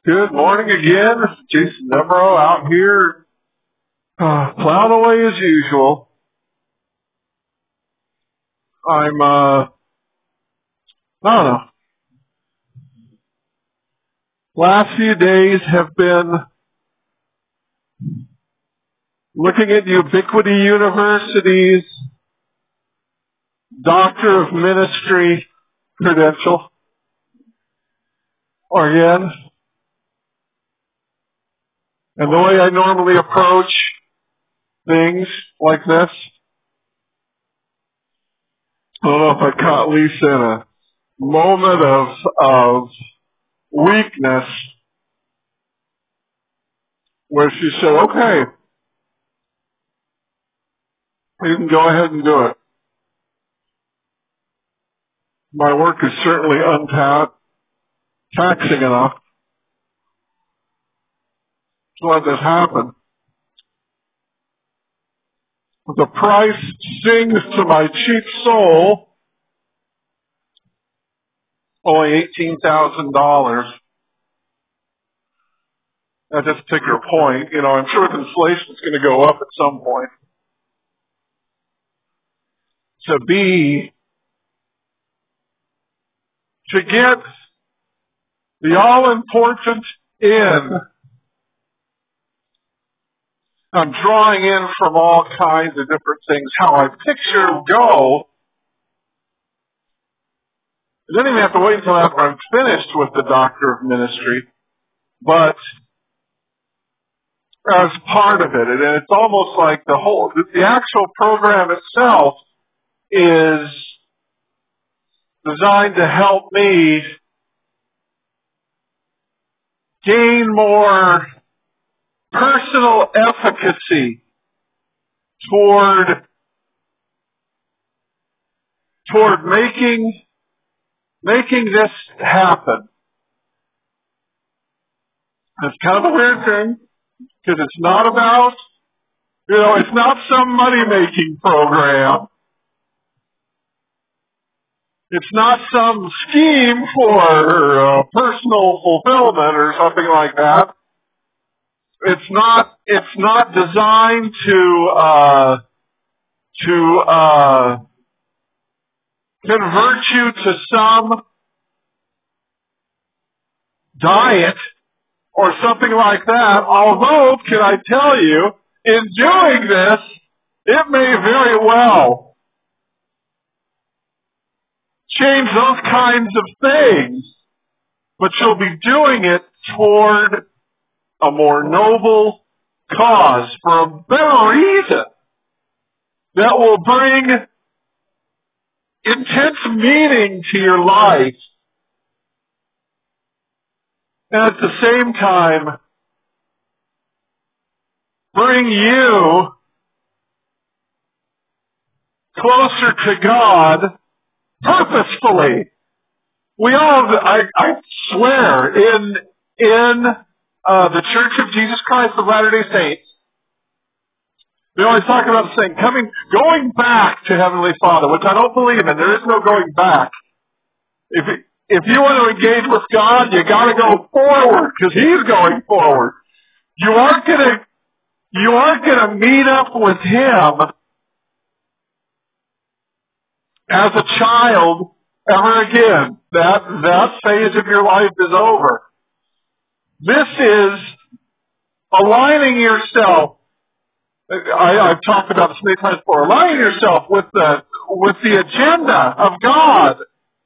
Good morning again. This is Jason Devereaux out here, plowing away as usual. I don't know. Last few days have been looking at Ubiquity University's Doctor of Ministry credential. Again. And the way I normally approach things like this, I don't know if I caught Lisa in a moment of weakness where she said, okay, you can go ahead and do it. My work is certainly taxing enough to let this happen. The price sings to my cheap soul, only $18,000. At this particular point, I'm sure with inflation it's going to go up at some point. To get the all-important in, I'm drawing in from all kinds of different things how I picture go. I don't even have to wait until after I'm finished with the Doctor of Ministry, but as part of it, and it's almost like the actual program itself is designed to help me gain more personal efficacy toward making this happen. It's kind of a weird thing, because it's not about, it's not some money-making program. It's not some scheme for personal fulfillment or something like that. It's not designed to convert you to some diet or something like that. Although, can I tell you, in doing this, it may very well change those kinds of things, but you'll be doing it toward a more noble cause for a better reason that will bring intense meaning to your life, and at the same time bring you closer to God purposefully. We all, I swear, in the Church of Jesus Christ of Latter-day Saints, they always talk about the saying, going back to Heavenly Father, which I don't believe in. There is no going back. If you want to engage with God, you got to go forward, because He's going forward. You aren't gonna meet up with Him as a child ever again. That phase of your life is over. This is aligning yourself. I've talked about this many times before. Aligning yourself with the agenda of God.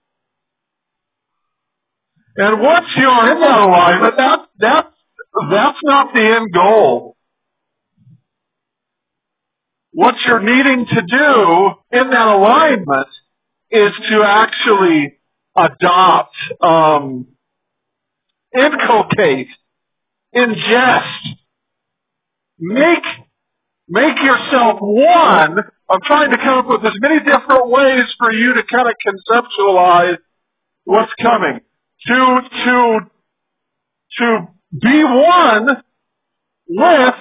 And once you're in that alignment, that's not the end goal. What you're needing to do in that alignment is to actually adopt, inculcate, ingest, make yourself one. I'm trying to come up with as many different ways for you to kind of conceptualize what's coming. To be one with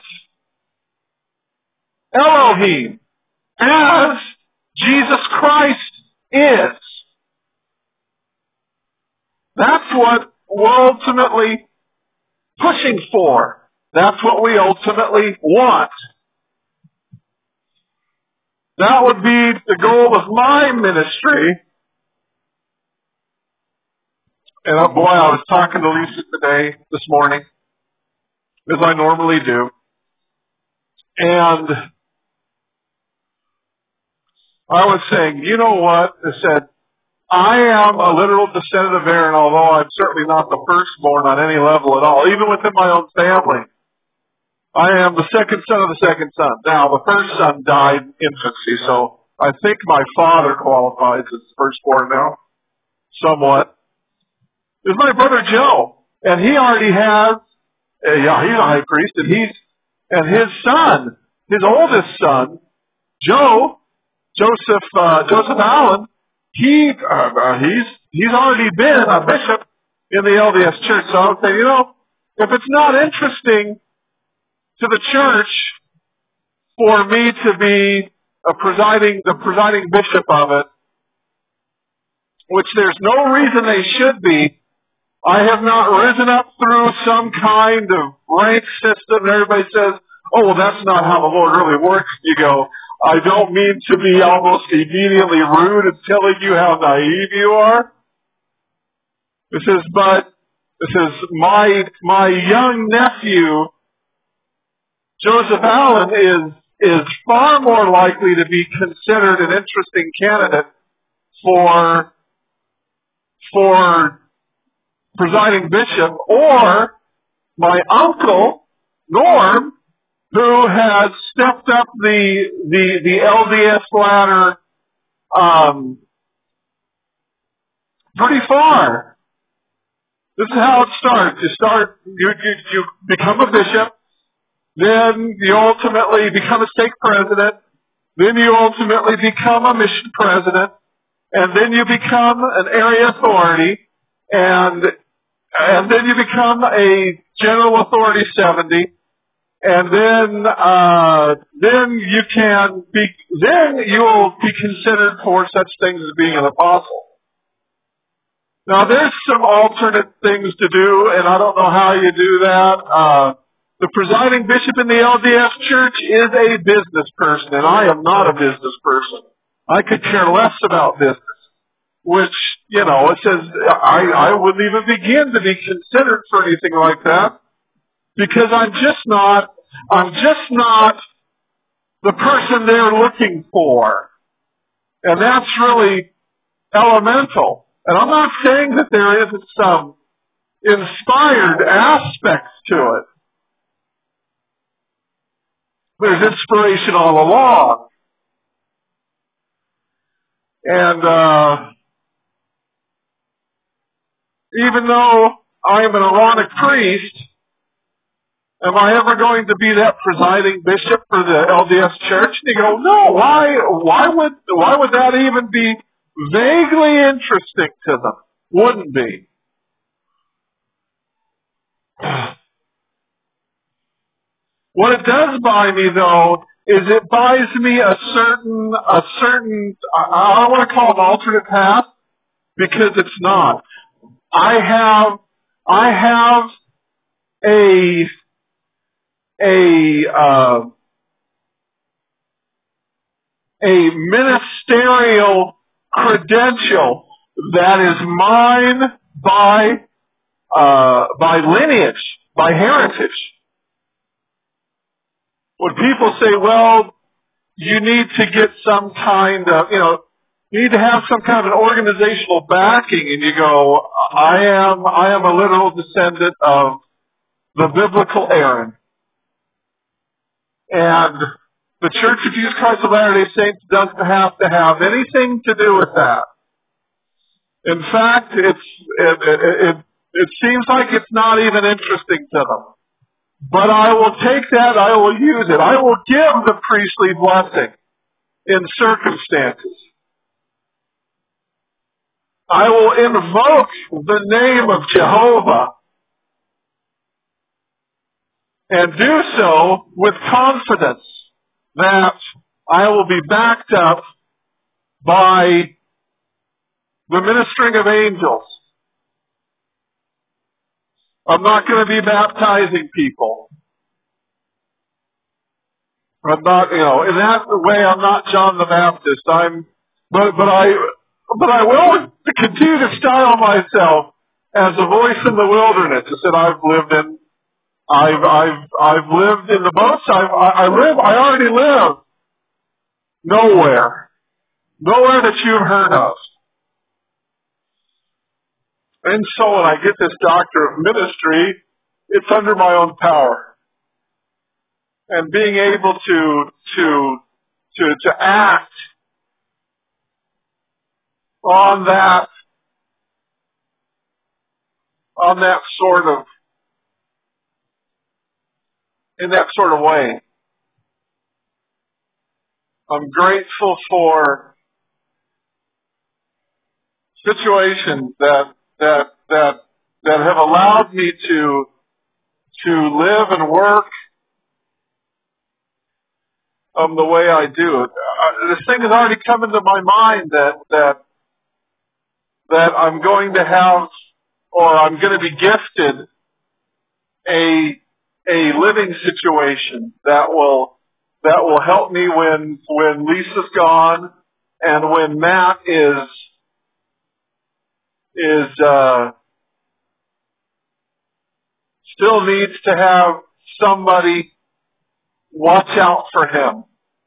Elohim as Jesus Christ is. That's what will ultimately pushing for. That's what we ultimately want. That would be the goal of my ministry. And boy, I was talking to Lisa this morning, as I normally do. And I was saying, you know what? I said, I am a literal descendant of Aaron, although I'm certainly not the firstborn on any level at all, even within my own family. I am the second son of the second son. Now, the first son died in infancy, so I think my father qualifies as firstborn now, somewhat. There's my brother Joe, and he already has, he's a high priest, and his son, his oldest son, Joseph Allen, he's already been a bishop in the LDS Church. So I would say, if it's not interesting to the church for me to be the presiding bishop of it, which there's no reason they should be. I have not risen up through some kind of rank system. Everybody says, oh, well, that's not how the Lord really works. You go, I don't mean to be almost immediately rude and telling you how naive you are. This is my young nephew, Joseph Allen, is far more likely to be considered an interesting candidate for presiding bishop, or my uncle, Norm, who has stepped up the LDS ladder pretty far. This is how it starts. You become a bishop, then you ultimately become a stake president, then you ultimately become a mission president, and then you become an area authority, and then you become a general authority 70, and then you will be considered for such things as being an apostle. Now, there's some alternate things to do, and I don't know how you do that. The presiding bishop in the LDS Church is a business person, and I am not a business person. I could care less about business, which, it says I wouldn't even begin to be considered for anything like that, because I'm just not the person they're looking for. And that's really elemental. And I'm not saying that there isn't some inspired aspects to it. There's inspiration all along. And even though I am an Aaronic priest, am I ever going to be that presiding bishop for the LDS Church? And you go, no, why would that even be vaguely interesting to them? Wouldn't be. What it does buy me, though, is it buys me a certain, I don't want to call it an alternate path, because it's not. I have a ministerial credential that is mine by lineage, by heritage. When people say, well, you need to get some kind of, you need to have some kind of an organizational backing, and you go, I am a literal descendant of the biblical Aaron. And the Church of Jesus Christ of Latter-day Saints doesn't have to have anything to do with that. In fact, it seems like it's not even interesting to them. But I will take that, I will use it. I will give the priestly blessing in circumstances. I will invoke the name of Jehovah and do so with confidence that I will be backed up by the ministering of angels. I'm not going to be baptizing people. I'm not, in that way, I'm not John the Baptist. But I will continue to style myself as a voice in the wilderness. I said I've lived in the boats. I already live nowhere that you've heard of. And so when I get this doctor of ministry, it's under my own power. And being able to act on that in that sort of way. I'm grateful for situations that have allowed me to live and work the way I do. This thing has already come into my mind that I'm going to have, or I'm going to be gifted a living situation that will help me when Lisa's gone and when Matt is still needs to have somebody watch out for him.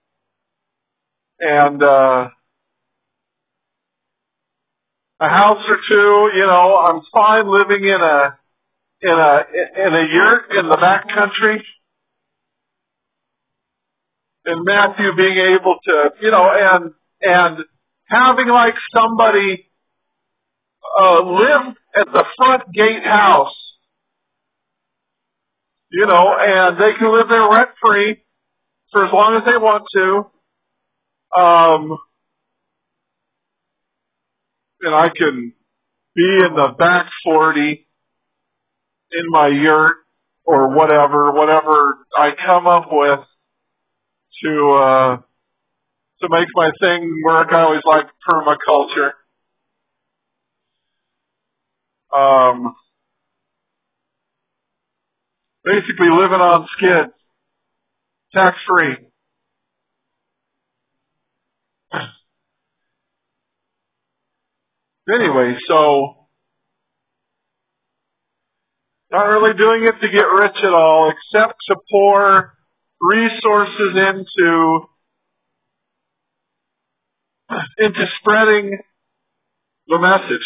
And a house or two, I'm fine living in a yurt in the back country. And Matthew being able to, and having like somebody live at the front gatehouse, and they can live there rent free for as long as they want to. And I can be in the back 40 in my yurt or whatever I come up with to make my thing work. I always like permaculture. Basically living on skids, tax free. Anyway, so not really doing it to get rich at all, except to pour resources into spreading the message.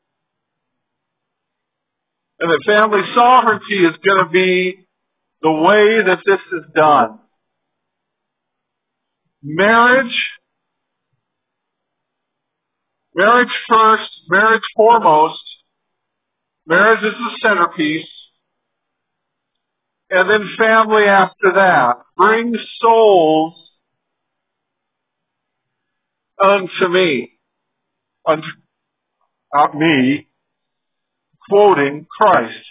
And that family sovereignty is going to be the way that this is done. Marriage first, marriage foremost. Marriage is the centerpiece. And then family after that. Bring souls unto me. Not me, quoting Christ.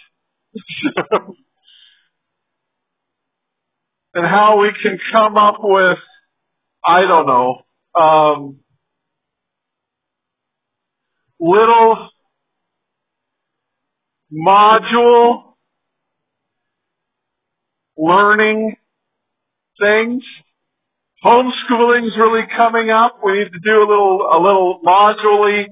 And how we can come up with, little module learning things. Homeschooling's really coming up. We need to do a little module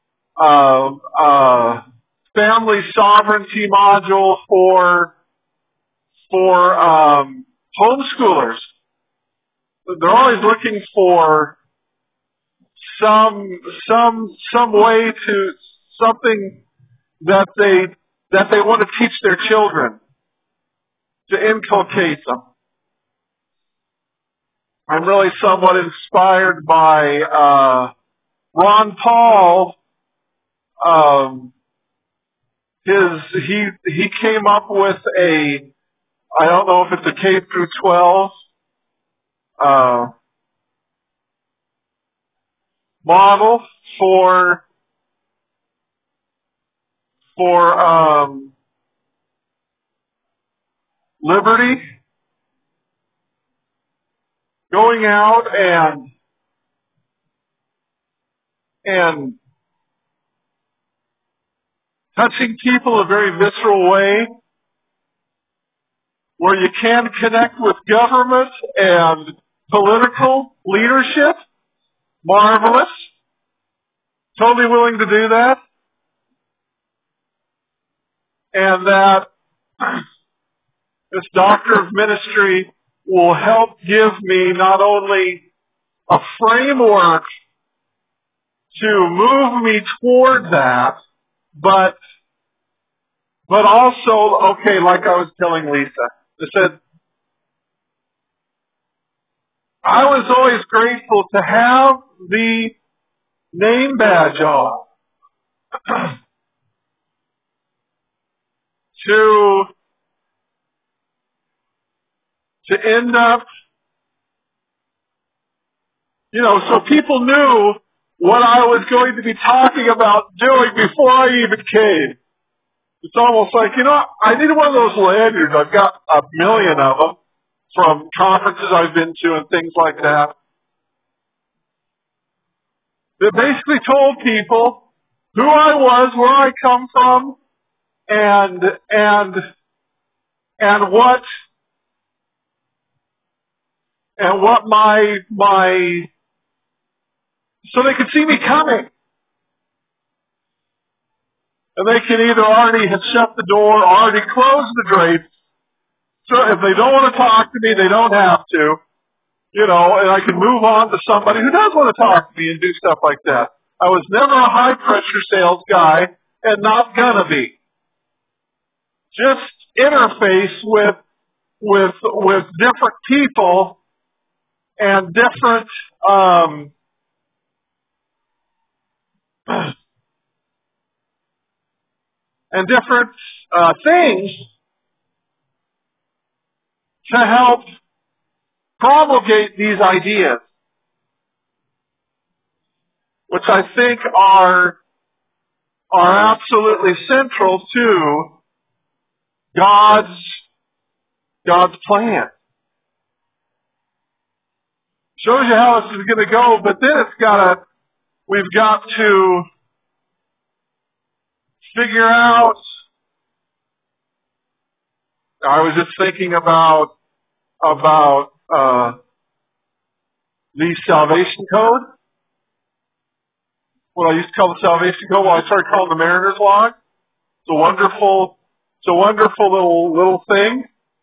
family sovereignty module for homeschoolers. They're always looking for some way to something that they want to teach their children, to inculcate them. I'm really somewhat inspired by Ron Paul. He came up with I don't know if it's a K through 12 model for liberty, going out and touching people in a very visceral way, where you can connect with government and political leadership. Marvelous. Totally willing to do that. And that this doctor of ministry will help give me not only a framework to move me toward that, but also, okay, like I was telling Lisa, I said, I was always grateful to have the name badge on. to end up, so people knew what I was going to be talking about doing before I even came. It's almost like, I needed one of those lanyards. I've got a million of them from conferences I've been to and things like that. That basically told people who I was, where I come from, and what my so they could see me coming. And they can either already have shut the door, already closed the drapes. So if they don't want to talk to me, they don't have to. And I can move on to somebody who does want to talk to me and do stuff like that. I was never a high pressure sales guy and not gonna be. Just interface with different people and different things to help promulgate these ideas, which I think are absolutely central to God's plan. Shows you how this is going to go, but then we've got to figure out. I was just thinking about the salvation code. What I used to call the salvation code, I started calling the Mariner's Log. It's a wonderful little thing.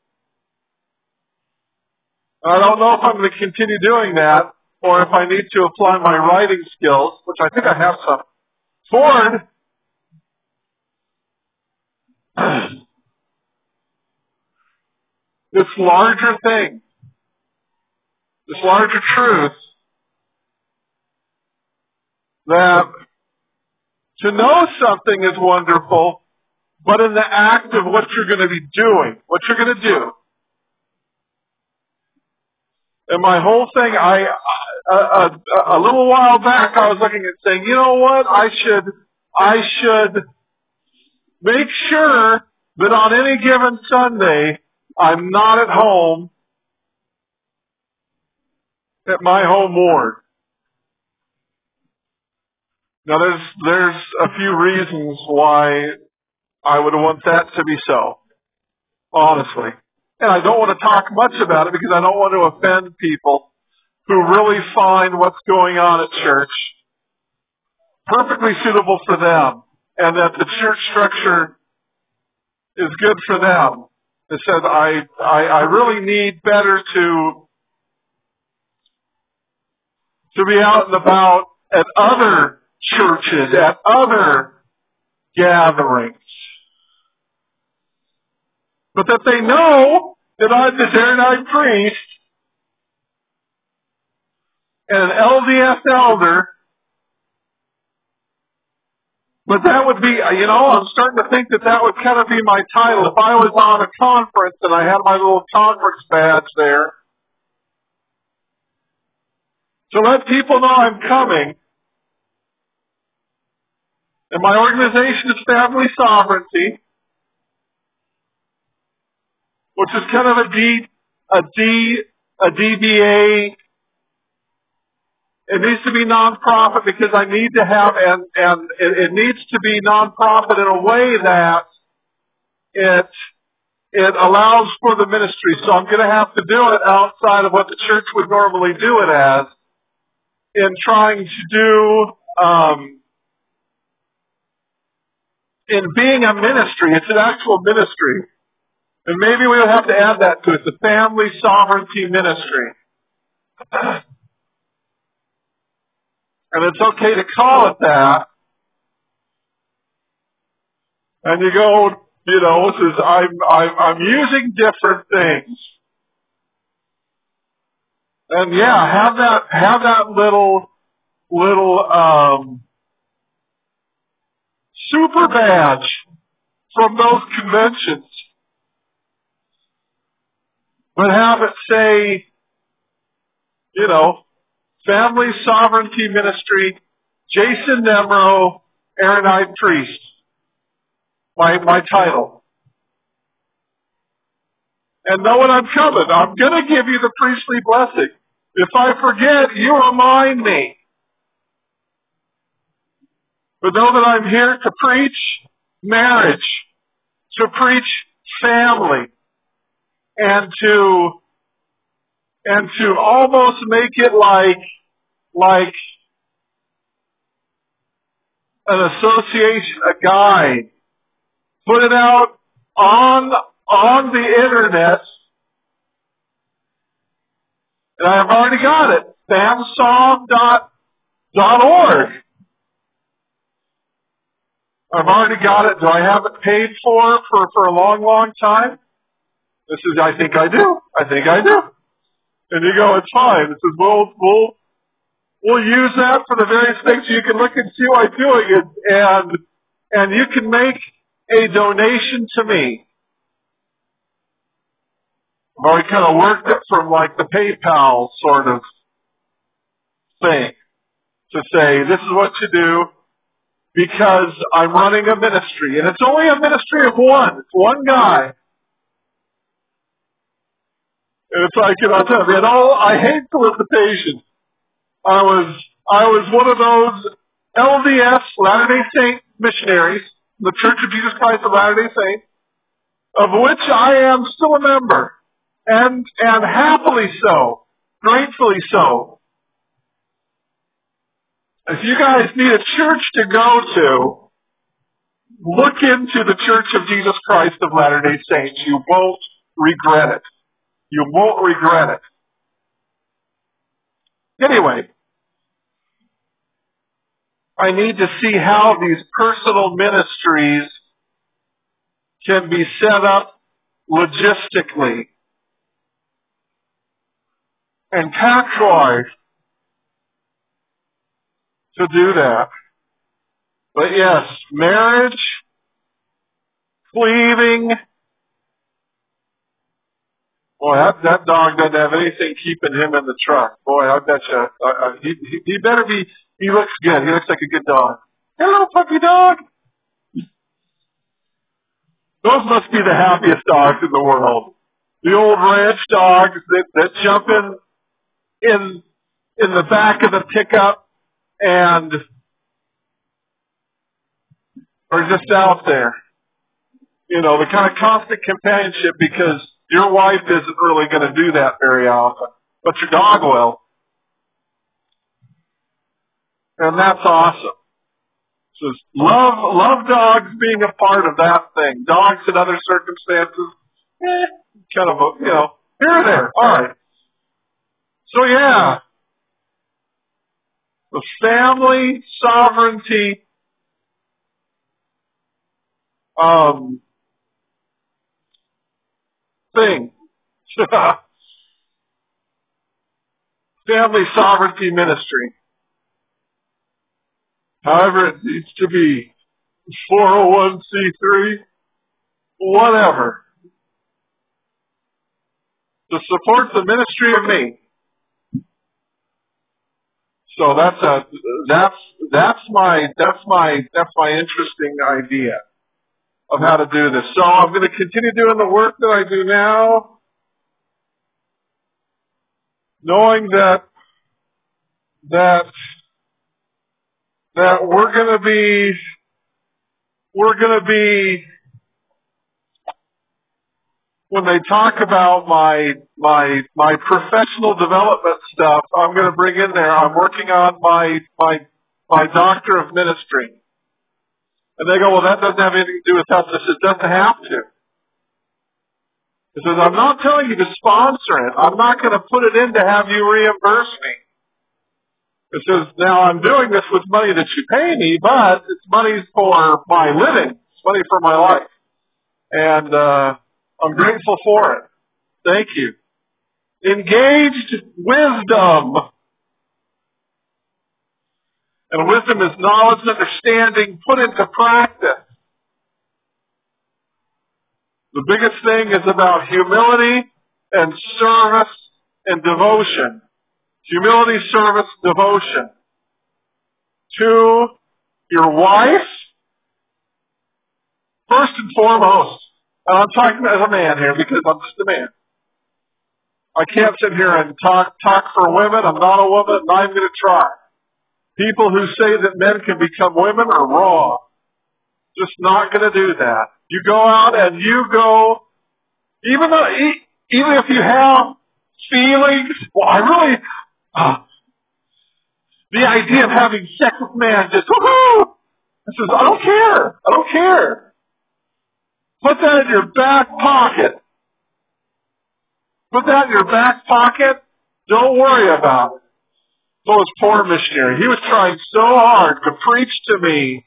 I don't know if I'm going to continue doing that, or if I need to apply my writing skills, which I think I have some, toward this larger thing, this larger truth, that to know something is wonderful, but in the act of what you're going to be doing, what you're going to do. And my whole thing, a little while back, I was looking at saying, you know what, I should make sure that on any given Sunday, I'm not at home at my home ward. Now, there's a few reasons why I would want that to be so, honestly. And I don't want to talk much about it because I don't want to offend people who really find what's going on at church perfectly suitable for them, and that the church structure is good for them. It said, I really need better to be out and about at other churches, at other gatherings. But that they know that I'm the Zarenite priest and an LDS elder. But that would be, I'm starting to think that would kind of be my title. If I was on a conference and I had my little conference badge there, to let people know I'm coming. And my organization is Family Sovereignty, which is kind of a DBA It needs to be nonprofit because I need to have, and it needs to be nonprofit in a way that it allows for the ministry. So I'm going to have to do it outside of what the church would normally do it as, in trying to do, in being a ministry. It's an actual ministry. And maybe we'll have to add that to it, the Family Sovereignty Ministry. And it's okay to call it that. And you go, this is, I'm using different things. And yeah, have that little super badge from those conventions. But have it say, Family Sovereignty Ministry, Jason Nemro, Aaronite Priest. My title. And know when I'm coming. I'm going to give you the priestly blessing. If I forget, you remind me. But know that I'm here to preach marriage, to preach family, and to almost make it like an association, a guide. Put it out on the internet. And I've already got it. famsov.org. I've already got it. Do I have it paid for a long, long time? I think I do. And you go, it's fine. It says, we'll use that for the various things. You can look and see why I'm doing it. And you can make a donation to me. I've already kind of worked it from like the PayPal sort of thing to say, this is what you do because I'm running a ministry. And it's only a ministry of one. It's one guy. And it's like, I'll tell you, I hate solicitation. I was one of those LDS, Latter-day Saint missionaries, the Church of Jesus Christ of Latter-day Saints, of which I am still a member, and happily so, gratefully so. If you guys need a church to go to, look into the Church of Jesus Christ of Latter-day Saints. You won't regret it. You won't regret it. Anyway, I need to see how these personal ministries can be set up logistically and tax-wise to do that. But yes, marriage, cleaving. Boy, that dog doesn't have anything keeping him in the truck. Boy, I bet you. He better be, he looks good. He looks like a good dog. Hello, puppy dog. Those must be the happiest dogs in the world. The old ranch dogs that jump in the back of the pickup and are just out there. The kind of constant companionship, because your wife isn't really going to do that very often, but your dog will. And that's awesome. So love dogs being a part of that thing. Dogs in other circumstances, kind of, here or there. All right. So yeah, the family sovereignty thing. Family sovereignty ministry. However it needs to be, 401c3, whatever, to support the ministry of me. So that's my interesting idea of how to do this. So I'm going to continue doing the work that I do now, knowing that that we're going to be, when they talk about my professional development stuff, I'm going to bring in there, I'm working on my doctor of ministry. And they go, well, that doesn't have anything to do with us. I said, it doesn't have to. He says, I'm not telling you to sponsor it. I'm not going to put it in to have you reimburse me. It says, now I'm doing this with money that you pay me, but it's money for my living. It's money for my life. And I'm grateful for it. Thank you. Engaged wisdom. And wisdom is knowledge and understanding put into practice. The biggest thing is about humility and service and devotion. Humility, service, devotion. To your wife, first and foremost. And I'm talking as a man here because I'm just a man. I can't sit here and talk for women. I'm not a woman, and I'm going to try. People who say that men can become women are wrong. Just not going to do that. You go out and you go, even if you have feelings, well, I really, the idea of having sex with man just, woohoo! It says, I don't care. Put that in your back pocket. Don't worry about it. So his poor missionary, he was trying so hard to preach to me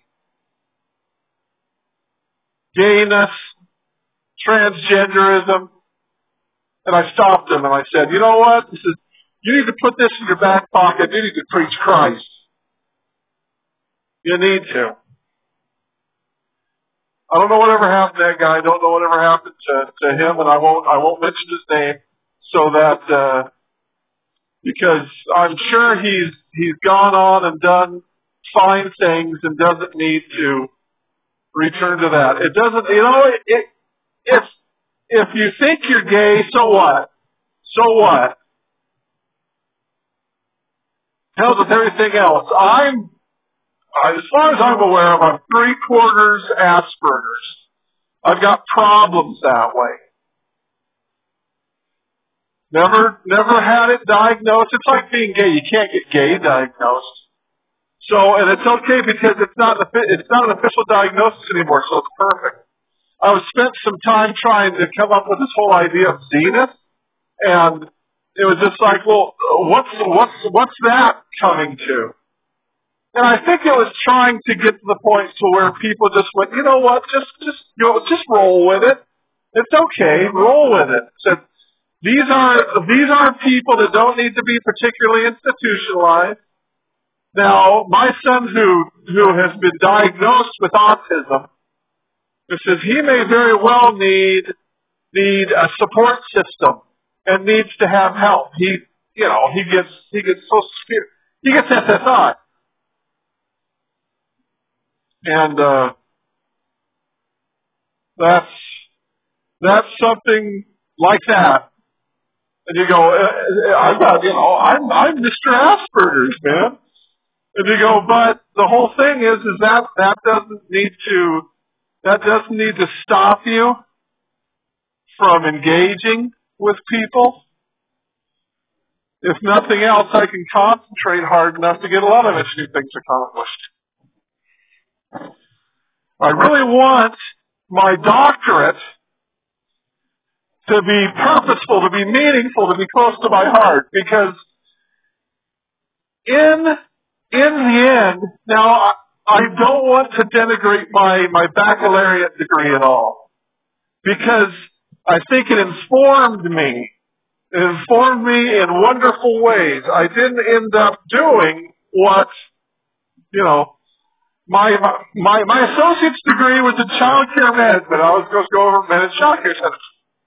gayness, transgenderism, and I stopped him and I said, you know what? He says, you need to put this in your back pocket. You need to preach Christ. You need to. I don't know whatever happened to that guy. I don't know whatever happened to him, and I won't mention his name, so that because I'm sure he's gone on and done fine things and doesn't need to return to that. It doesn't, if you think you're gay, so what? So what? Hell with everything else. As far as I'm aware of, I'm 3/4 Asperger's. I've got problems that way. Never had it diagnosed. It's like being gay. You can't get gay diagnosed. So, and it's okay because it's not an official diagnosis anymore, so it's perfect. I spent some time trying to come up with this whole idea of zenith, and it was just like, well, what's that coming to? And I think it was trying to get to the point to where people just went, you know what, just roll with it. It's okay, roll with it. So these are people that don't need to be particularly institutionalized. Now, my son who has been diagnosed with autism, it says he may very well need a support system and needs to have help. He gets Social Security, he gets SSI. And that's something like that. And you go, I'm Mr. Asperger's, man. And you go, but the whole thing is that doesn't need to stop you from engaging with people. If nothing else, I can concentrate hard enough to get a lot of interesting things accomplished. I really want my doctorate to be purposeful, to be meaningful, to be close to my heart, because in the end, now I don't want to denigrate my baccalaureate degree at all, because I think it informed me. It informed me in wonderful ways. I didn't end up doing what, my associate's degree was in child care management. I was supposed to go over and manage child care centers.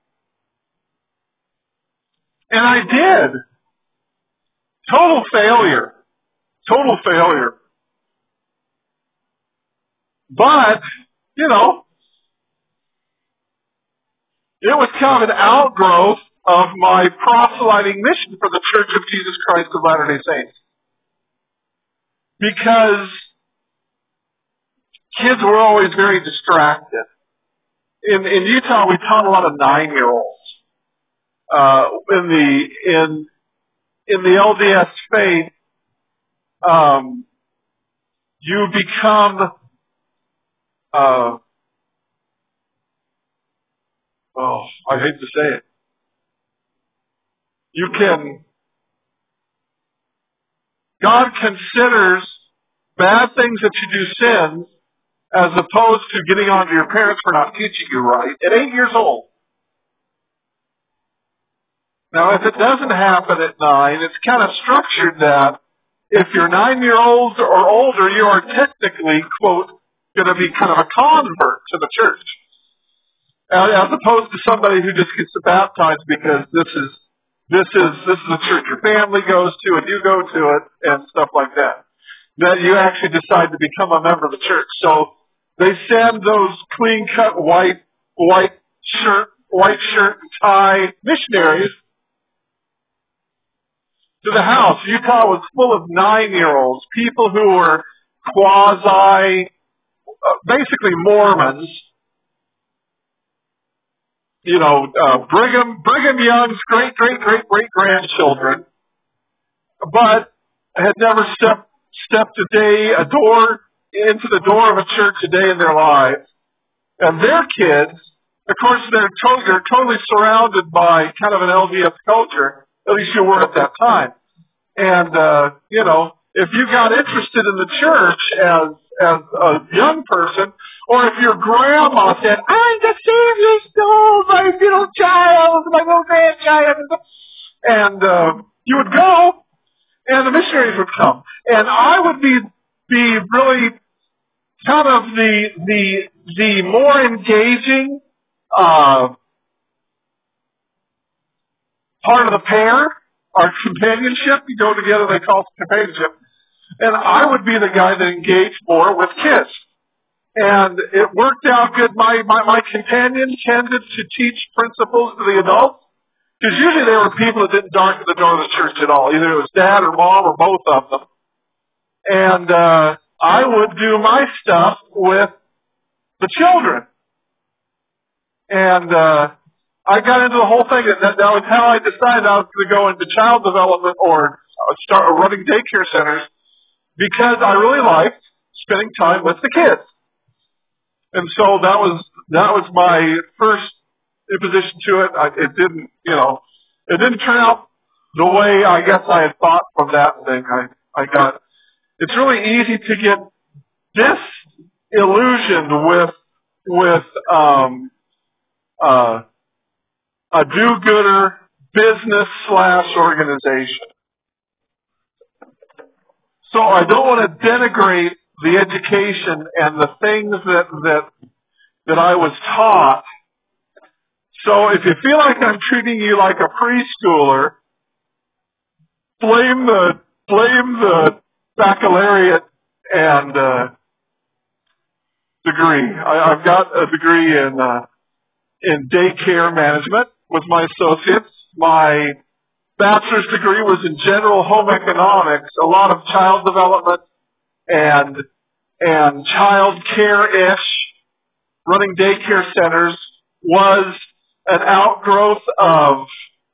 And I did. Total failure. But, it was kind of an outgrowth of my proselyting mission for the Church of Jesus Christ of Latter-day Saints. because kids were always very distracted. In Utah, we taught a lot of 9-year-olds. In the LDS faith, you become I hate to say it. God considers bad things that you do sins as opposed to getting on to your parents for not teaching you right at 8 years old. Now, if it doesn't happen at 9, it's kind of structured that if you're 9-year-olds or older, you are technically, quote, going to be kind of a convert to the church. As opposed to somebody who just gets baptized because this is the church your family goes to and you go to it and stuff like that. That you actually decide to become a member of the church. So they send those clean-cut white shirt and tie missionaries to the house. Utah was full of 9-year-olds, people who were basically Mormons. Brigham Young's great-grandchildren, but had never stepped a door into the door of a church a day in their lives. And their kids, of course, they're totally surrounded by kind of an LDS culture, at least you were at that time. And, if you got interested in the church as a young person, or if your grandma said, I'm the Savior soul, my little child, my little grandchild, and you would go, and the missionaries would come. And I would be really kind of the more engaging part of the pair, our companionship. We go together, they call it companionship. And I would be the guy that engaged more with kids. And it worked out good. My companion tended to teach principles to the adults, because usually there were people that didn't darken the door of the church at all. Either it was dad or mom or both of them. And I would do my stuff with the children. And I got into the whole thing. That was how I decided I was going to go into child development or start running daycare centers, because I really liked spending time with the kids. And so that was my first imposition to it. It didn't turn out the way I guess I had thought from that thing. It's really easy to get disillusioned with a do-gooder business/organization. So I don't want to denigrate the education and the things that I was taught. So if you feel like I'm treating you like a preschooler, blame the baccalaureate and degree. I've got a degree in daycare management with my associates. My bachelor's degree was in general home economics, a lot of child development and child care-ish. Running daycare centers was an outgrowth of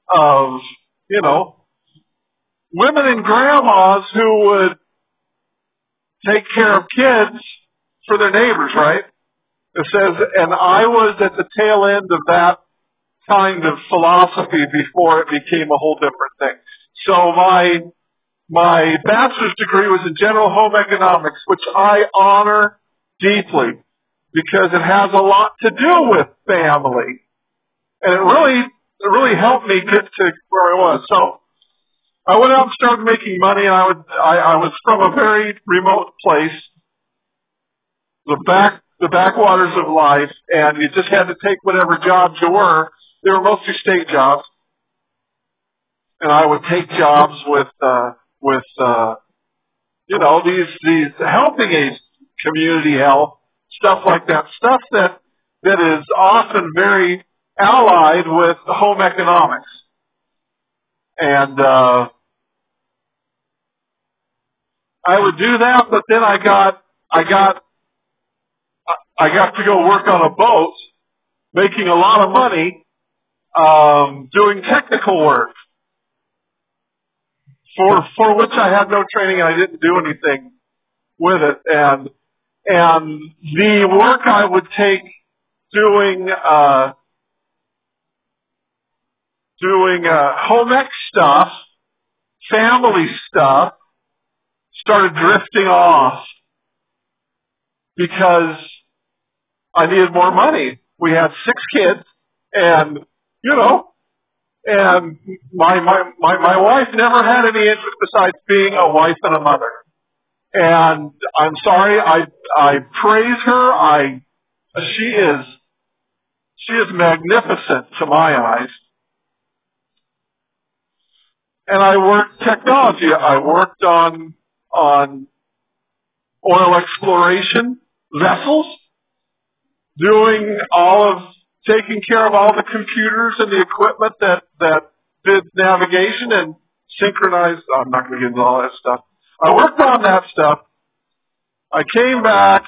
women and grandmas who would take care of kids for their neighbors, right? It says, and I was at the tail end of that kind of philosophy before it became a whole different thing. So my bachelor's degree was in general home economics, which I honor deeply because it has a lot to do with family. And it really helped me get to where I was. So I went out and started making money, and I was from a very remote place, the backwaters of life, and you just had to take whatever jobs you were. They were mostly state jobs. And I would take jobs with these helping age community health, stuff like that, stuff that is often very allied with home economics. And I would do that, but then I got to go work on a boat, making a lot of money, doing technical work for which I had no training and I didn't do anything with it. And the work I would take doing home ec stuff, family stuff, started drifting off because I needed more money. We had 6 kids, and and my wife never had any interest besides being a wife and a mother. And I'm sorry, I praise her. She is magnificent to my eyes. And I worked technology. I worked on oil exploration vessels, taking care of all the computers and the equipment that did navigation and synchronized. I'm not going to get into all that stuff. I worked on that stuff. I came back,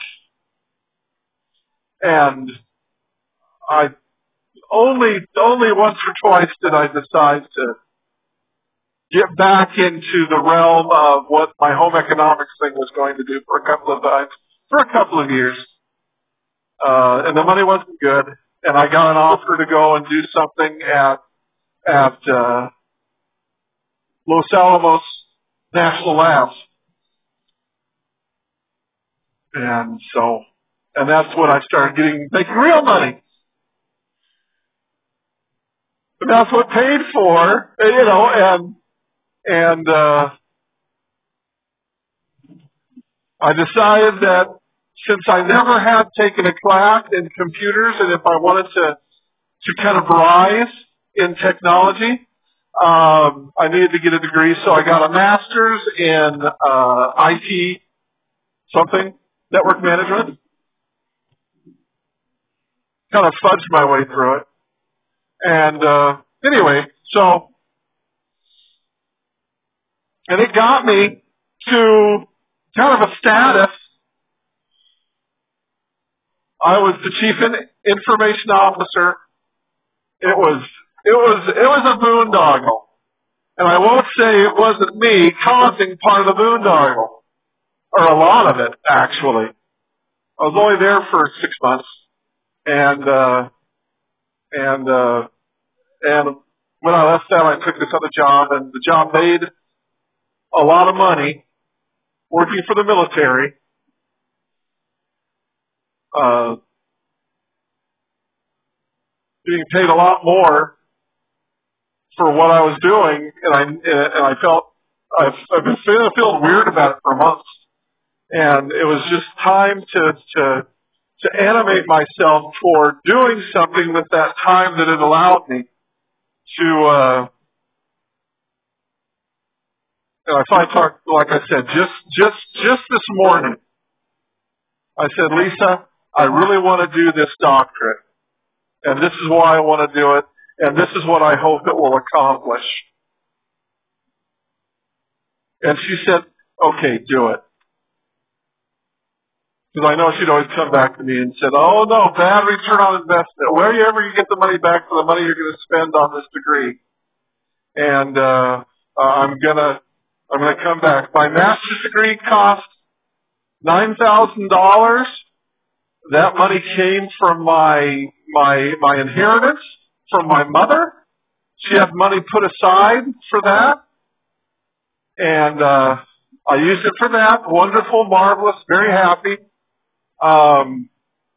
and I only once or twice did I decide to get back into the realm of what my home economics thing was going to do for a couple of years. And the money wasn't good, and I got an offer to go and do something at Los Alamos National Labs. And that's when I started making real money. And that's what paid for, and I decided that since I never had taken a class in computers, and if I wanted to kind of rise in technology, I needed to get a degree. So I got a master's in IT something, network management. Kind of fudged my way through it. And anyway, and it got me to kind of a status. I was the chief information officer. It was a boondoggle. And I won't say it wasn't me causing part of the boondoggle. Or a lot of it, actually. I was only there for 6 months. And when I left that, I took this other job, and the job made a lot of money working for the military. Being paid a lot more for what I was doing, and I felt I've been feeling weird about it for months, and it was just time to animate myself for doing something with that time that it allowed me to. And I finally talked, like I said, just this morning. I said, Lisa, I really want to do this doctorate, and this is why I want to do it, and this is what I hope it will accomplish. And she said, okay, do it. Because I know she'd always come back to me and said, oh no, bad return on investment. Wherever you get the money back for the money you're going to spend on this degree. And I'm gonna come back. My master's degree cost $9,000. That money came from my inheritance from my mother. She had money put aside for that. And I used it for that. Wonderful, marvelous, very happy. I'm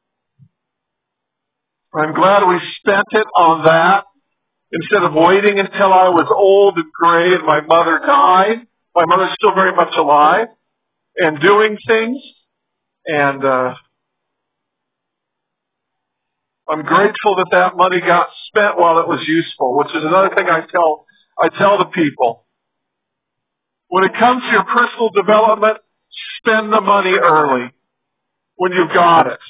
glad we spent it on that instead of waiting until I was old and gray and my mother died. My mother's still very much alive and doing things. And I'm grateful that money got spent while it was useful, which is another thing I tell the people. When it comes to your personal development, spend the money early when you've got it.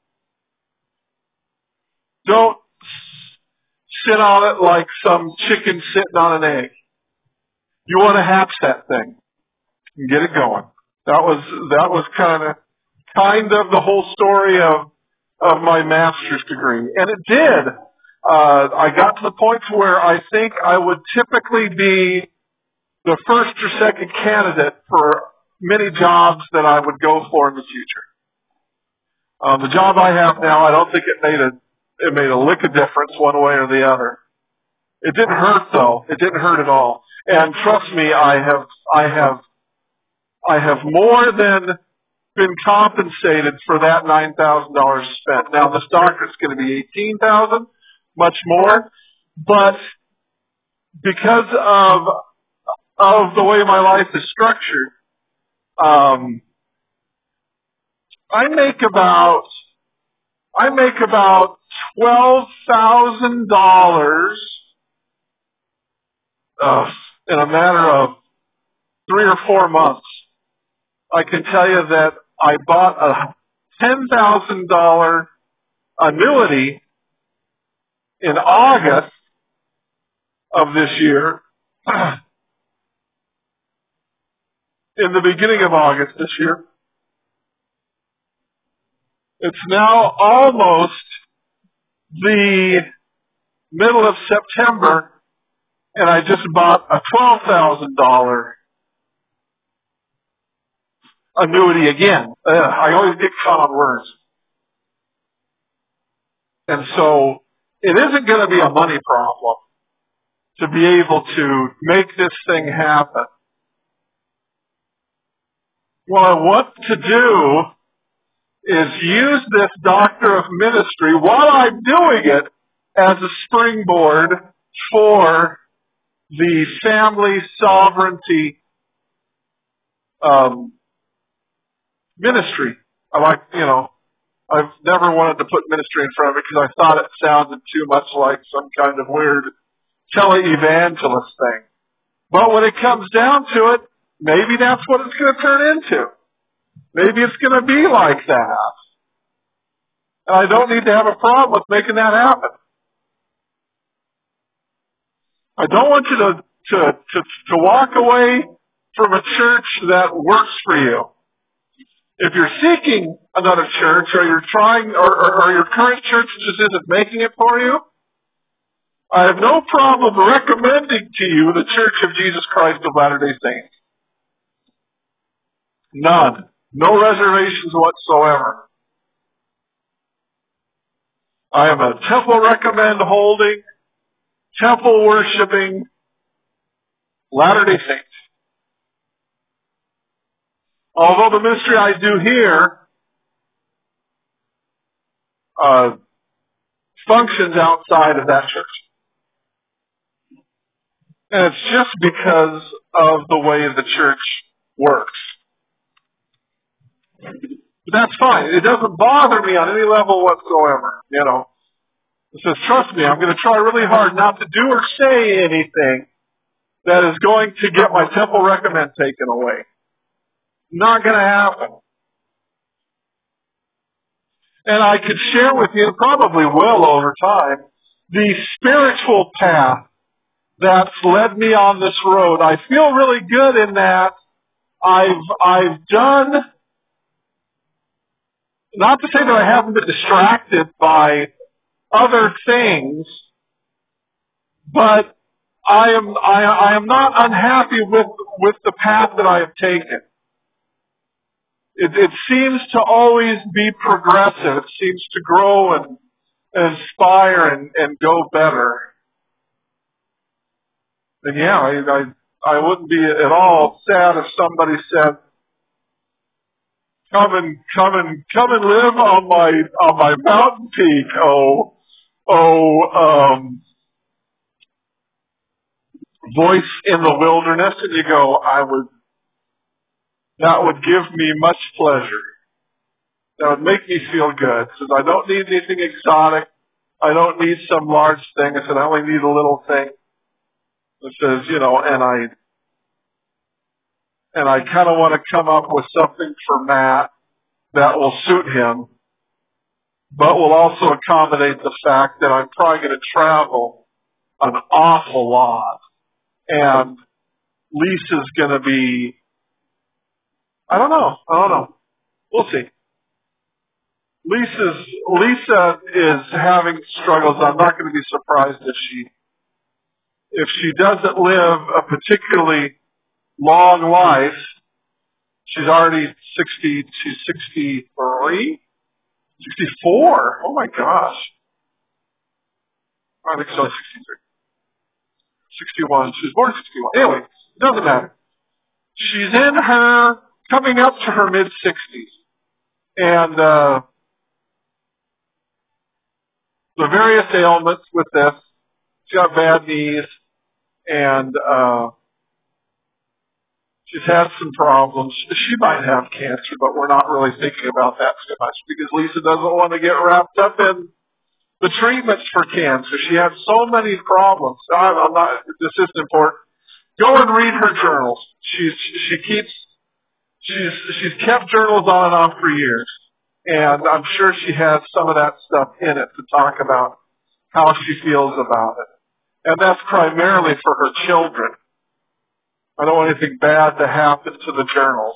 Don't sit on it like some chicken sitting on an egg. You want to hatch that thing and get it going. That was kind of the whole story of my master's degree. And it did. I got to the point where I think I would typically be the first or second candidate for many jobs that I would go for in the future. The job I have now, I don't think it made a lick of difference one way or the other. It didn't hurt though. It didn't hurt at all. And trust me, I have more than been compensated for that $9,000 spent. Now this doctorate's going to be $18,000, much more, but because of the way my life is structured, I make about $12,000 in a matter of 3 or 4 months. I can tell you that I bought a $10,000 annuity in August of this year. In the beginning of August this year. It's now almost the middle of September, and I just bought a $12,000 annuity again. I always get caught on words. And so it isn't going to be a money problem to be able to make this thing happen. What I want to do is use this doctor of ministry while I'm doing it as a springboard for the family sovereignty ministry. I've never wanted to put ministry in front of it because I thought it sounded too much like some kind of weird televangelist thing. But when it comes down to it, maybe that's what it's going to turn into. Maybe it's going to be like that. And I don't need to have a problem with making that happen. I don't want you to walk away from a church that works for you. If you're seeking another church, or you're trying, or your current church just isn't making it for you, I have no problem recommending to you the Church of Jesus Christ of Latter-day Saints. None. No reservations whatsoever. I am a temple recommend holding, temple worshiping Latter-day Saints. Although the ministry I do here functions outside of that church. And it's just because of the way the church works. But that's fine. It doesn't bother me on any level whatsoever. It says, trust me, I'm going to try really hard not to do or say anything that is going to get my temple recommend taken away. Not going to happen. And I could share with you, probably will over time, the spiritual path that's led me on this road. I feel really good in that I've done, not to say that I haven't been distracted by other things, but I am not unhappy with the path that I have taken. It seems to always be progressive. It seems to grow and inspire and go better. And I wouldn't be at all sad if somebody said, come and live on my mountain peak, voice in the wilderness, and you go, that would give me much pleasure. That would make me feel good. Says I don't need anything exotic. I don't need some large thing. I said I only need a little thing. It says, and I kind of want to come up with something for Matt that will suit him, but will also accommodate the fact that I'm probably going to travel an awful lot, and lease is going to be I don't know. We'll see. Lisa is having struggles. I'm not going to be surprised if she doesn't live a particularly long life. She's already 60. She's 63, 64. Oh my gosh. I think so. 63, 61. She was born 61. Anyway, it doesn't matter. She's coming up to her mid-60s. And the various ailments with this. She's got bad knees, and she's had some problems. She might have cancer, but we're not really thinking about that too much because Lisa doesn't want to get wrapped up in the treatments for cancer. She had so many problems. This isn't important. Go and read her journals. She's kept journals on and off for years. And I'm sure she has some of that stuff in it to talk about how she feels about it. And that's primarily for her children. I don't want anything bad to happen to the journals.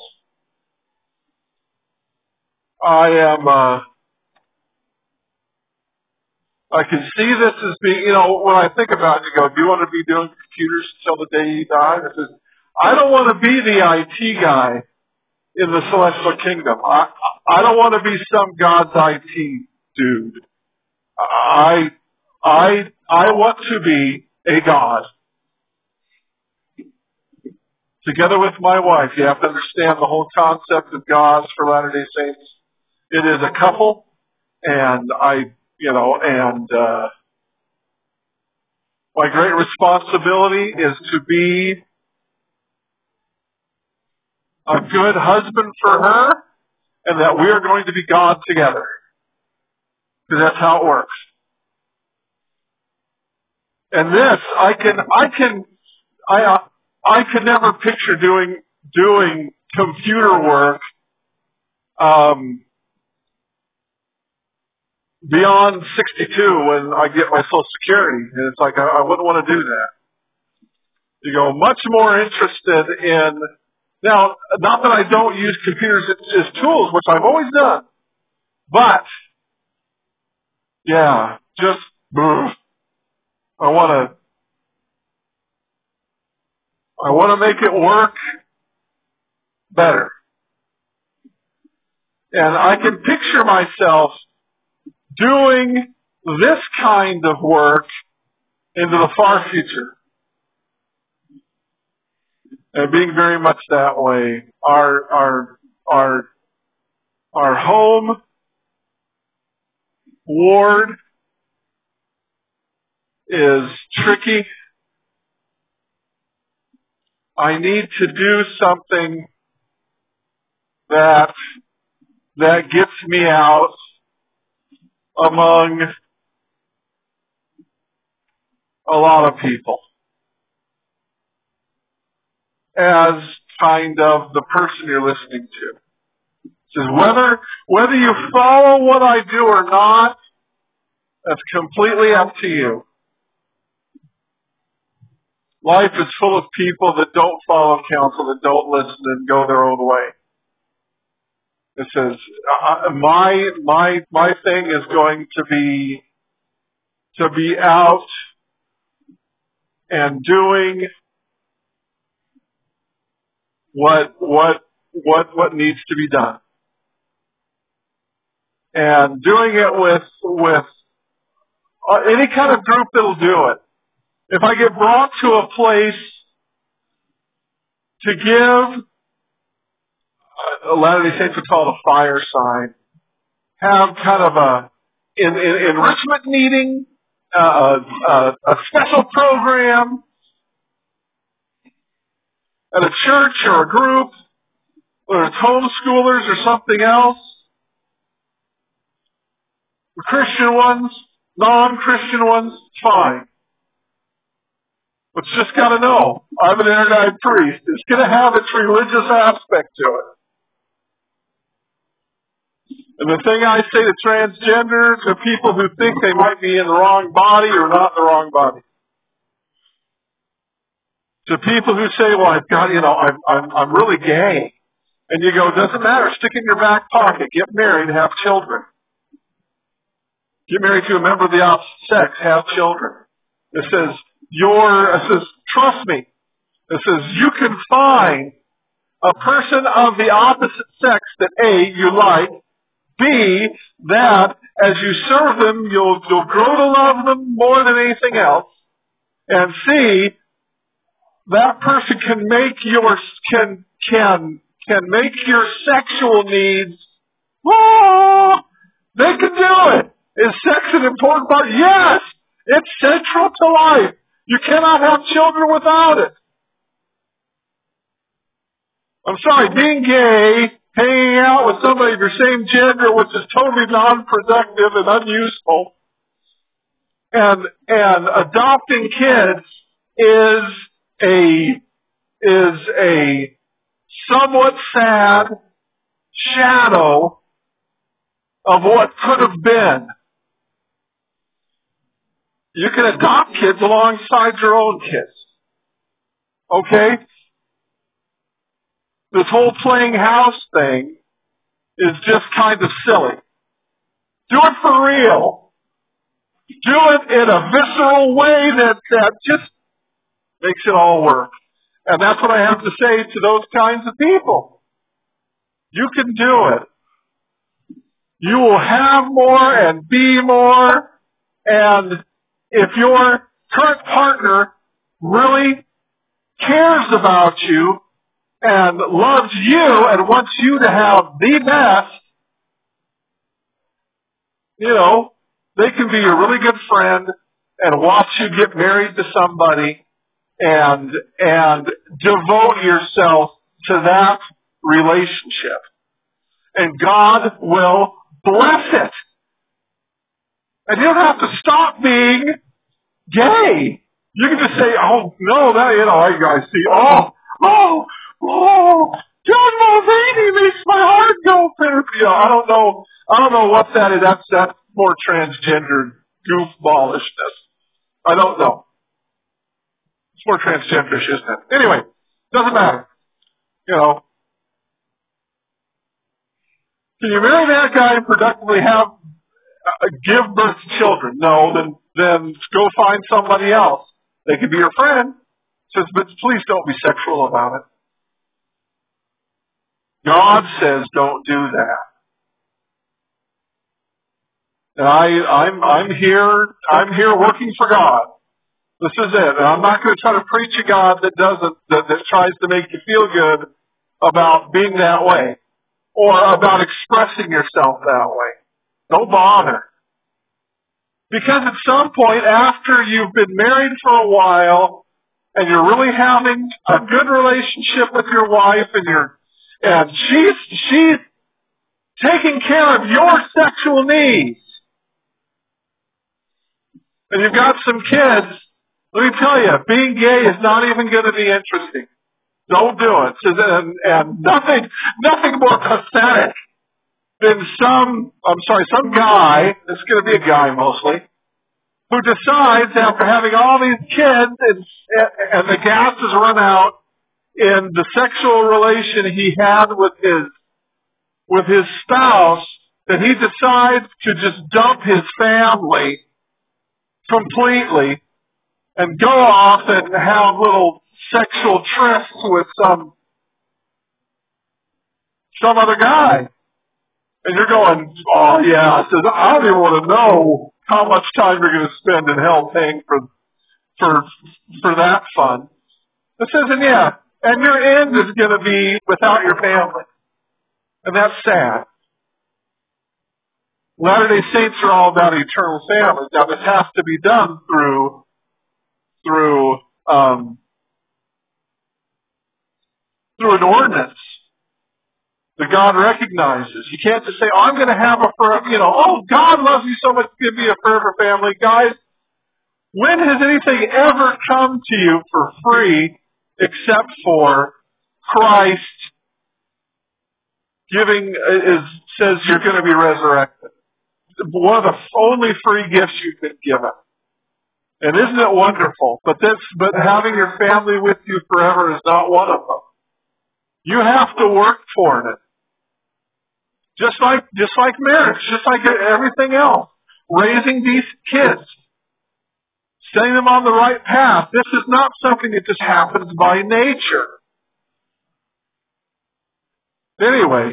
I can see this as being, when I think about it, you go, do you want to be doing computers until the day you die? I don't want to be the IT guy in the celestial kingdom. I don't want to be some God's IT dude. I want to be a God. Together with my wife, you have to understand the whole concept of gods for Latter-day Saints. It is a couple, and my great responsibility is to be a good husband for her, and that we are going to be God together. Because that's how it works. And this, I could never picture doing computer work beyond 62 when I get my Social Security. And it's like, I wouldn't want to do that. You go, much more interested in, now, not that I don't use computers as tools, which I've always done, but, yeah, just, I want to make it work better. And I can picture myself doing this kind of work into the far future. And being very much that way. Our home ward is tricky. I need to do something that gets me out among a lot of people as kind of the person you're listening to. It says whether you follow what I do or not, that's completely up to you. Life is full of people that don't follow counsel, that don't listen and go their own way. It says, my thing is going to be out and doing what needs to be done. And doing it with any kind of group that'll do it. If I get brought to a place to give, Latter-day Saints would call it a fireside, have kind of a enrichment meeting, a special program at a church or a group, whether it's homeschoolers or something else, the Christian ones, non-Christian ones, fine. But you just got to know, I'm an Ironite priest. It's going to have its religious aspect to it. And the thing I say to transgenders, to people who think they might be in the wrong body or not in the wrong body. To people who say, well, I've got, I'm really gay. And you go, doesn't matter, stick it in your back pocket, get married, have children. Get married to a member of the opposite sex, have children. It says, trust me. It says, you can find a person of the opposite sex that A, you like, B, that as you serve them, you'll grow to love them more than anything else, and C, that person can make your sexual needs. They can do it. Is sex an important part? Yes, it's central to life. You cannot have children without it. I'm sorry, being gay, hanging out with somebody of your same gender, which is totally non-productive and unuseful, and adopting kids is a somewhat sad shadow of what could have been. You can adopt kids alongside your own kids. Okay? This whole playing house thing is just kind of silly. Do it for real. Do it in a visceral way that just makes it all work. And that's what I have to say to those kinds of people. You can do it. You will have more and be more. And if your current partner really cares about you and loves you and wants you to have the best, they can be a really good friend and watch you get married to somebody and devote yourself to that relationship. And God will bless it. And you don't have to stop being gay. You can just say, oh, no, I see, John Mulvaney makes my heart go therapy. I don't know what that is. That's more transgender goofballishness. I don't know. It's more transgenderish, isn't it? Anyway, doesn't matter. Can you marry that guy and productively give birth to children? No, then go find somebody else. They could be your friend. Says, but please don't be sexual about it. God says don't do that. And I'm here working for God. This is it. And I'm not going to try to preach a God that tries to make you feel good about being that way or about expressing yourself that way. Don't bother. Because at some point after you've been married for a while and you're really having a good relationship with your wife and she's taking care of your sexual needs, and you've got some kids, let me tell you, being gay is not even going to be interesting. Don't do it. And nothing more pathetic than some guy, it's going to be a guy mostly, who decides after having all these kids and the gas has run out in the sexual relation he had with his spouse, that he decides to just dump his family completely and go off and have little sexual trysts with some other guy. And you're going, oh yeah, I don't even want to know how much time you're going to spend in hell paying for that fun. It says, and your end is going to be without your family. And that's sad. Latter-day Saints are all about eternal families. Now this has to be done through an ordinance that God recognizes. You can't just say, I'm going to have God loves you so much, give me a forever family. Guys, when has anything ever come to you for free except for Christ says you're going to be resurrected? One of the only free gifts you've been given. And isn't it wonderful? But having your family with you forever is not one of them. You have to work for it. Just like marriage, just like everything else. Raising these kids, setting them on the right path. This is not something that just happens by nature. Anyway,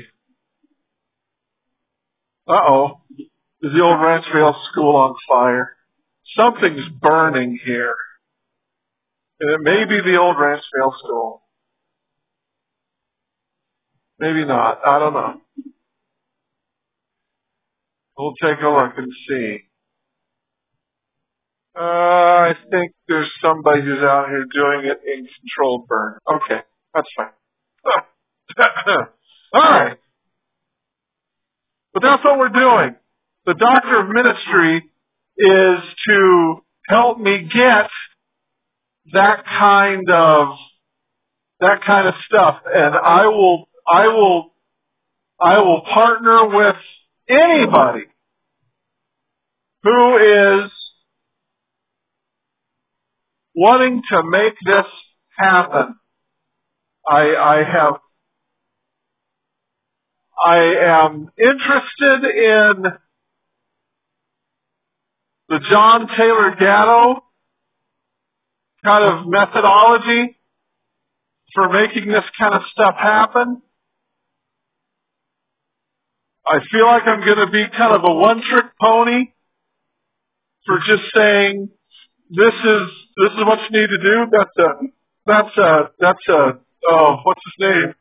is the old Ranchville School on fire? Something's burning here. And it may be the old Ranchville School. Maybe not. I don't know. We'll take a look and see. I think there's somebody who's out here doing it in controlled burn. Okay, that's fine. All right. But that's what we're doing. The doctor of ministry is to help me get that kind of stuff, and I will partner with anybody who is wanting to make this happen. I am interested in the John Taylor Gatto kind of methodology for making this kind of stuff happen. I feel like I'm going to be kind of a one-trick pony for just saying this is what you need to do. That's what's his name?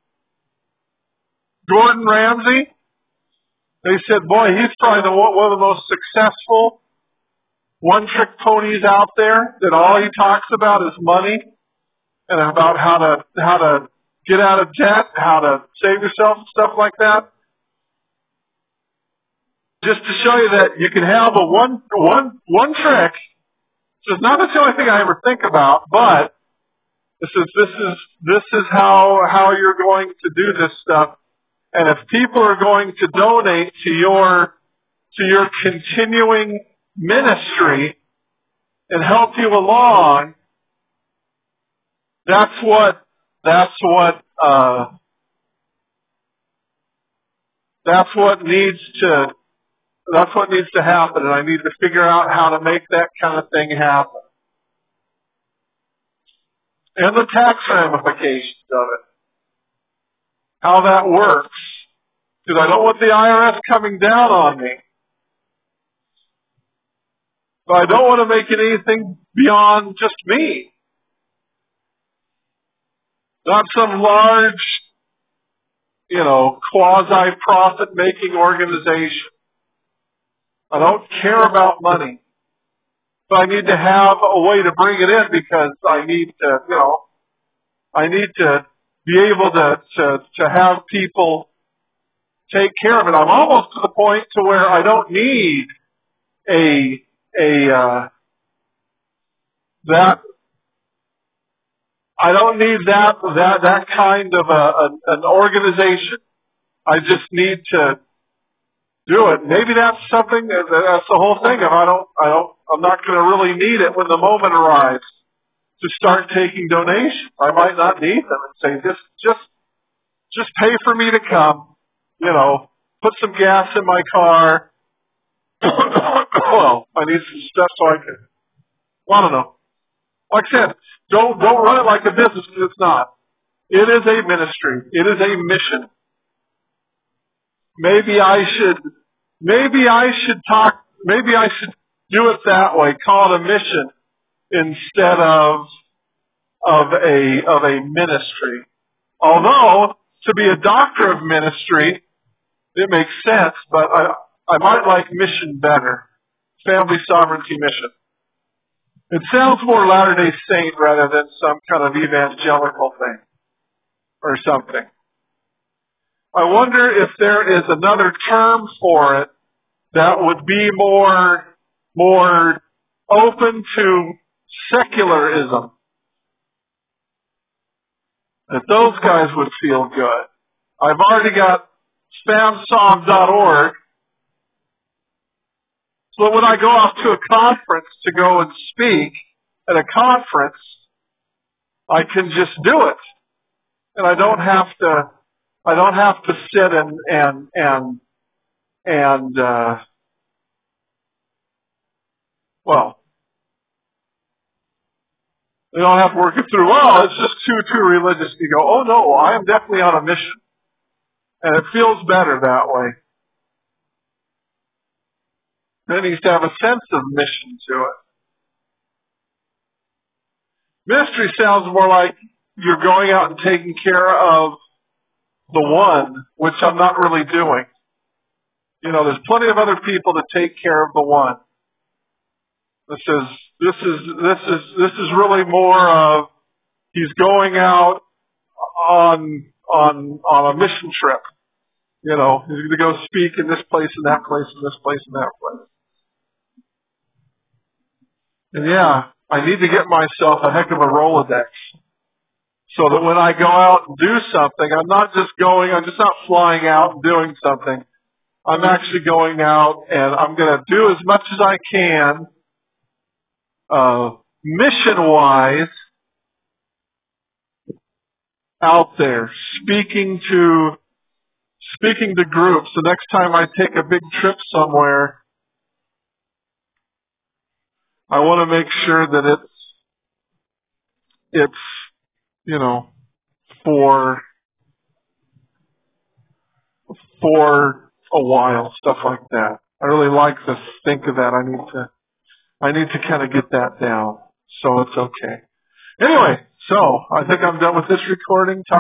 Gordon Ramsay. They said, boy, he's probably one of the most successful one-trick ponies out there, that all he talks about is money and about how to get out of debt, how to save yourself and stuff like that. Just to show you that you can have a one trick. So it's not the only thing I ever think about, but this is how you're going to do this stuff. And if people are going to donate to your continuing ministry and help you along, that's what needs to happen, and I need to figure out how to make that kind of thing happen. And the tax ramifications of it. How that works. Because I don't want the IRS coming down on me. But I don't want to make it anything beyond just me. Not some large, quasi-profit making organization. I don't care about money. But I need to have a way to bring it in, because I need to be able to have people take care of it. I'm almost to the point to where I don't need that kind of an organization. I just need to do it. Maybe that's something that's the whole thing. I'm not going to really need it when the moment arrives to start taking donations. I might not need them and say, just pay for me to come. Put some gas in my car. Well, I need some stuff so I can. Well, I don't know. Like I said, don't run it like a business, because it's not. It is a ministry. It is a mission. Maybe I should do it that way. Call it a mission instead of a ministry. Although, to be a doctor of ministry, it makes sense, but I might like mission better. Family sovereignty mission. It sounds more Latter-day Saint rather than some kind of evangelical thing or something. I wonder if there is another term for it that would be more open to secularism. That those guys would feel good. I've already got spamsong.org. So when I go off to a conference to go and speak at a conference, I can just do it. And I don't have to sit and well, you don't have to work it through. Well, it's just too religious. You go, oh no, I am definitely on a mission. And it feels better that way. There needs to have a sense of mission to it. Ministry sounds more like you're going out and taking care of the one, which I'm not really doing. You know, there's plenty of other people to take care of the one. This is really more of he's going out on a mission trip. You know, he's going to go speak in this place and that place and this place and that place. And yeah, I need to get myself a heck of a Rolodex so that when I go out and do something, I'm just not flying out and doing something. I'm actually going out and I'm going to do as much as I can, mission-wise, out there, speaking to groups. The next time I take a big trip somewhere, I want to make sure that it's you know, for a while, stuff like that. I really like to think of that. I need to kind of get that down, so it's okay. Anyway, so I think I'm done with this recording.